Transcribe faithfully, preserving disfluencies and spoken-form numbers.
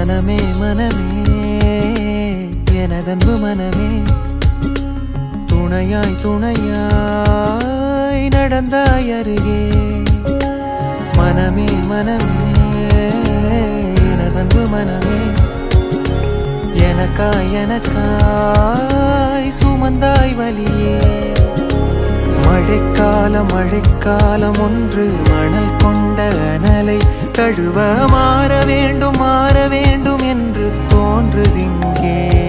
மனமே மனமே எனதன்பு மனமே துணையாய் துணையாய் நடந்தாய் அருகே மனமே மனமே எனதன்பு மனமே எனக்காய் எனக்காய் சுமந்தாய் வலியே மழைக்காலம் மழைக்காலம் ஒன்று மணல் கொண்ட அனலை தழுவ மாற வேண்டும் மாற வேண்டும் என்று தோன்றுதிங்கே